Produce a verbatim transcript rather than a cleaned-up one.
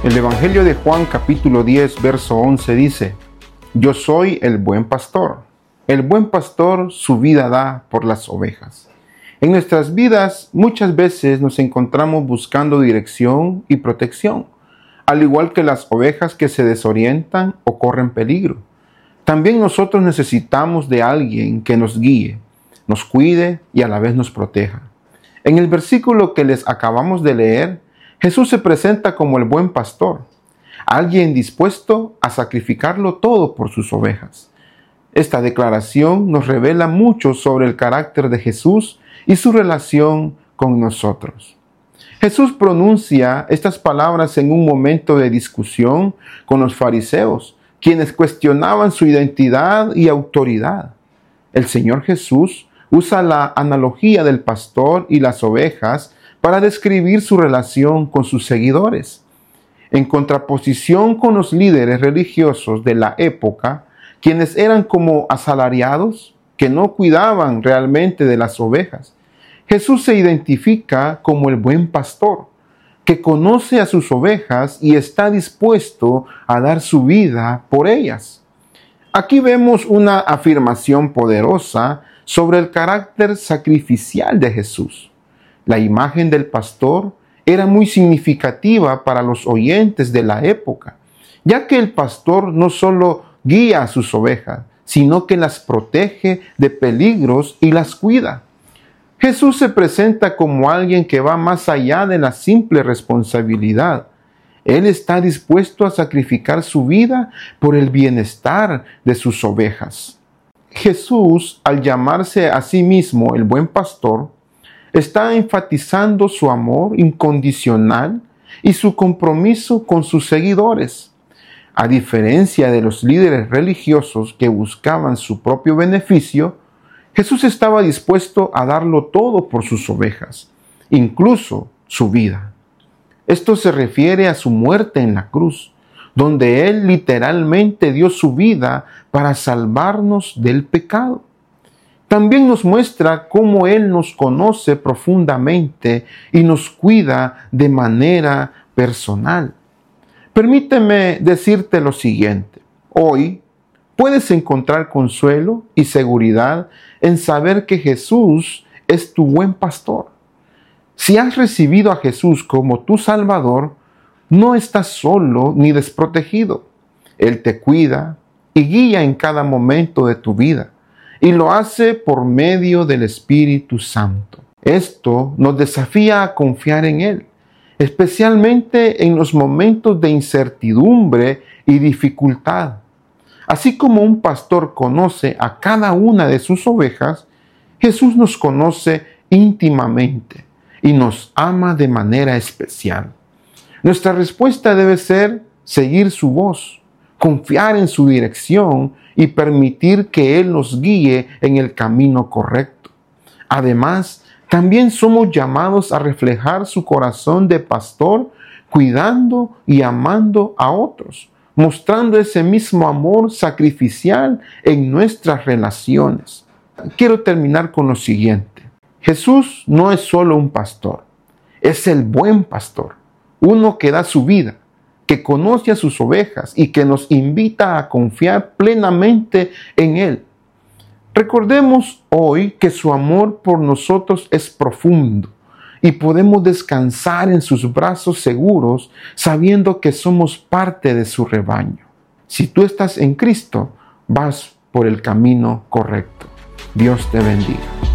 El Evangelio de Juan capítulo diez, verso once dice: Yo soy el buen pastor. El buen pastor su vida da por las ovejas. En nuestras vidas muchas veces nos encontramos buscando dirección y protección, al igual que las ovejas que se desorientan o corren peligro. También nosotros necesitamos de alguien que nos guíe, nos cuide y a la vez nos proteja. En el versículo que les acabamos de leer, Jesús se presenta como el buen pastor, alguien dispuesto a sacrificarlo todo por sus ovejas. Esta declaración nos revela mucho sobre el carácter de Jesús y su relación con nosotros. Jesús pronuncia estas palabras en un momento de discusión con los fariseos, quienes cuestionaban su identidad y autoridad. El Señor Jesús usa la analogía del pastor y las ovejas para describir su relación con sus seguidores. En contraposición con los líderes religiosos de la época, quienes eran como asalariados, que no cuidaban realmente de las ovejas, Jesús se identifica como el buen pastor, que conoce a sus ovejas y está dispuesto a dar su vida por ellas. Aquí vemos una afirmación poderosa sobre el carácter sacrificial de Jesús. La imagen del pastor era muy significativa para los oyentes de la época, ya que el pastor no solo guía a sus ovejas, sino que las protege de peligros y las cuida. Jesús se presenta como alguien que va más allá de la simple responsabilidad. Él está dispuesto a sacrificar su vida por el bienestar de sus ovejas. Jesús, al llamarse a sí mismo el buen pastor, está enfatizando su amor incondicional y su compromiso con sus seguidores. A diferencia de los líderes religiosos que buscaban su propio beneficio, Jesús estaba dispuesto a darlo todo por sus ovejas, incluso su vida. Esto se refiere a su muerte en la cruz, donde Él literalmente dio su vida para salvarnos del pecado. También nos muestra cómo Él nos conoce profundamente y nos cuida de manera personal. Permíteme decirte lo siguiente. Hoy puedes encontrar consuelo y seguridad en saber que Jesús es tu buen pastor. Si has recibido a Jesús como tu Salvador, no estás solo ni desprotegido. Él te cuida y guía en cada momento de tu vida, y lo hace por medio del Espíritu Santo. Esto nos desafía a confiar en Él, especialmente en los momentos de incertidumbre y dificultad. Así como un pastor conoce a cada una de sus ovejas, Jesús nos conoce íntimamente y nos ama de manera especial. Nuestra respuesta debe ser seguir su voz, confiar en su dirección y permitir que Él nos guíe en el camino correcto. Además, también somos llamados a reflejar su corazón de pastor, cuidando y amando a otros, mostrando ese mismo amor sacrificial en nuestras relaciones. Quiero terminar con lo siguiente. Jesús no es solo un pastor, es el buen pastor, uno que da su vida, que conoce a sus ovejas y que nos invita a confiar plenamente en Él. Recordemos hoy que su amor por nosotros es profundo y podemos descansar en sus brazos seguros sabiendo que somos parte de su rebaño. Si tú estás en Cristo, vas por el camino correcto. Dios te bendiga.